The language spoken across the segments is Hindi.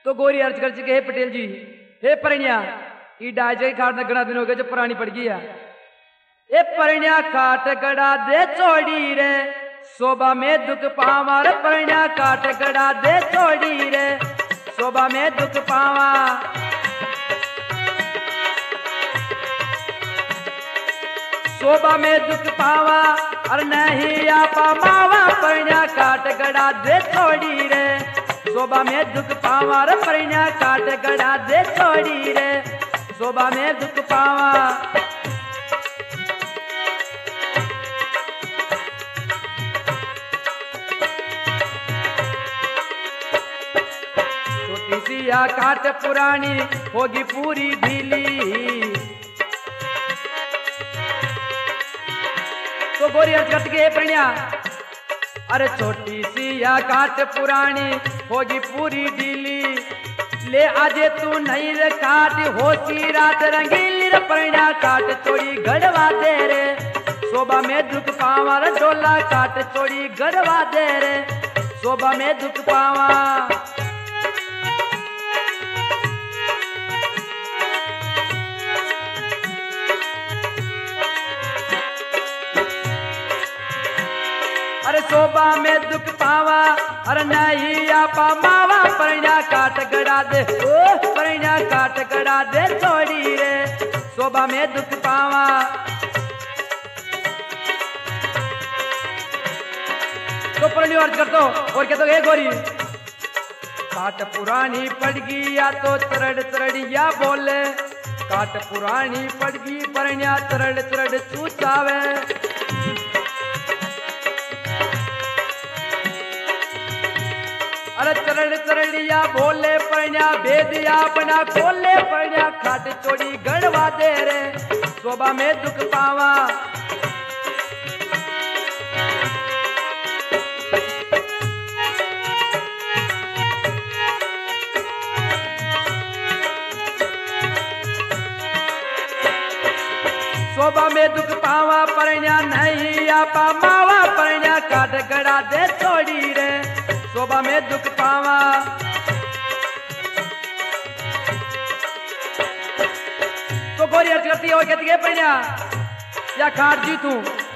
तो गोरी अर्ज कर चुके हे पटेल जी, हे परिण्या ई डाजे खाट गड़ा दिन हो गए जो पुरानी पड़ गई है। ए परिण्या काट गड़ा दे छोड़ी रे, शोभा में दुख पावा रे। परिण्या काट गड़ा दे छोड़ी रे, शोभा में दुख पावा। शोभा में दुख पावा और नहीं आपा मावा। परिण्या काट गड़ा दे छोड़ी रे, शोभा में दुख पावा रे। परिण्या काट गड़ा दे छोड़ी रे, शोभा में दुख पावा। छोटी सी या काट पुरानी होगी पूरी ढीली। तो गोरी अर्ज करती है परिण्या, अरे छोटी सी या काट पुरानी होगी पूरी ढीली। ले आजे तू नहीं रे काट होती रात रंगीली रे। परिण्या काट चोड़ी गड़वा दे रे, शोभा में दुख पावा रे। डोला काट चोड़ी गड़वा दे रे, शोभा में दुख पावा। अरे शोभा में दुख पावा अरे नहीं आपा मावा। परिण्या काट गड़ा दे, ओ परिण्या काट गड़ा दे छोड़ी रे, शोभा में दुख पावा। तो परिण्य अर्ज कर दो और क्या तो हे गोरी, काट पुरानी पड़ गई या तो चरड़ चरड़िया बोले। काट पुरानी पड़ गई परिण्या चरड़ चरड़ चूचावे। अरे चरण चरणिया बोले परिण्या भेदिया अपना खोले। परिण्या खाट चोड़ी गड़वा दे रे, शोभा में दुख पावा। शोभा में दुख पावा परिण्या नहीं आपा मावा। परिण्या काट गड़ा दे छोड़ी रे, शोभा में दुख पावा। तो गोरी अर्ज करती है और कहती है परिण्या या काट जी तू।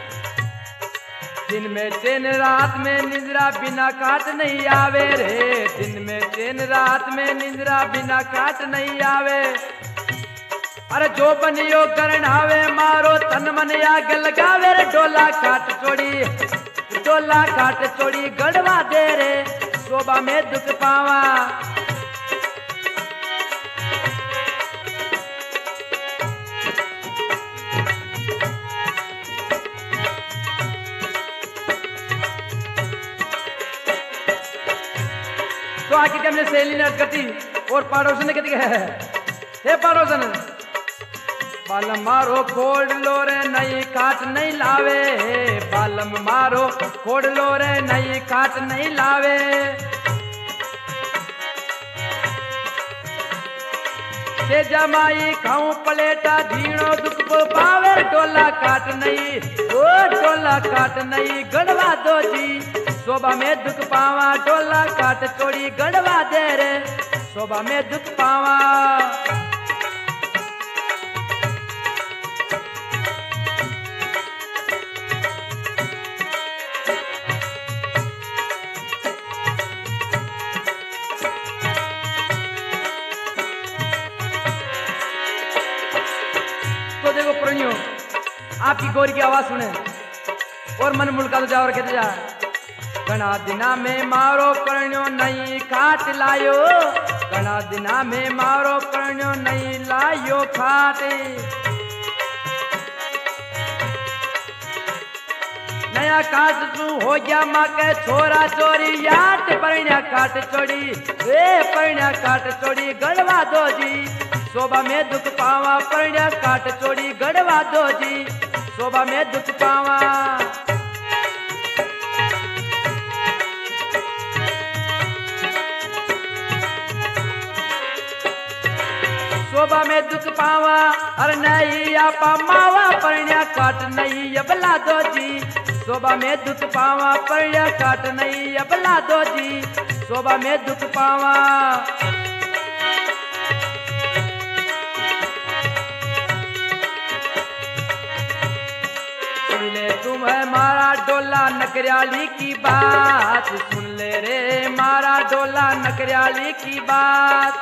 दिन में चैन रात में निंद्रा बिना काट नहीं आवे रे। दिन में चैन रात में निंद्रा बिना काट नहीं आवे। अरे जो बनियो करनावे मारो तन मन आग लगावे रे। डोला काट चोड़ी, डोला काट चोड़ी गड़वा दे रे, शोभा में दुख पावा। तो आखिर के हमने सहेली ने अर्ज करती और पड़ोसन ने कहती है, हे पड़ोसन बालम मारो खोड़ लो रे नई काट नहीं लावे। बालम मारो खोड़ लो रे नई काट नहीं लावे। ते जमाई खाऊं पलेटा धीणो दुख को पावे। डोला काट नहीं, ओ डोला काट नहीं गड़वा दो जी, शोभा में दुख पावा। डोला काट चोड़ी गड़वा दे रे, शोभा में दुख पावा। तो देखो प्रणियों, आपकी गोरी की आवाज सुने और मन मुड़का तो जा और कहते जा। घना दिना में मारो प्रणियों नहीं खाट लायो। घना दिना में मारो प्रणियों नहीं लायो खाट। नया काट तू हो गया माँ के छोरा चोरी याट। परिण्या काट चोड़ी ए परिण्या काट चोड़ी गड़वा दो जी, शोभा में दुख पावा। परिण्या काट चोड़ी गड़वा दो जी, शोभा में दुख पावा। शोभा में दुख पावा अरे नहीं आपा मावा। परिण्या काट नहीं अबला दो जी, शोभा में दुख पावा। परिण्या काट नहीं अबला दो जी, शोभा में दुख पावा। है मारा डोला नकरियाली की बात, सुन ले रे मारा डोला नकरियाली की बात।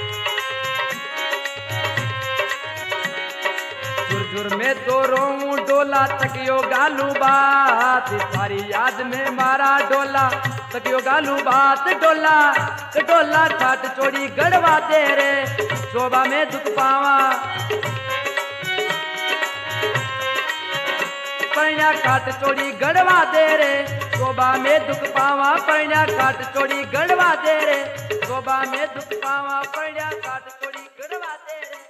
झुरझुर में तो रोऊं डोला तकियो गालू बात, सारी याद में मारा डोला तकियो गालू बात। डोला डोला खाट चोरी गड़वा दे रे, शोभा में दुख पावा परण्या काट चोरी गड़वा दे रे, शोभा में दुख पावा परण्या काट चोरी गड़वा दे रे, शोभा में दुख पावा परण्या काट चोरी गड़वा दे रे।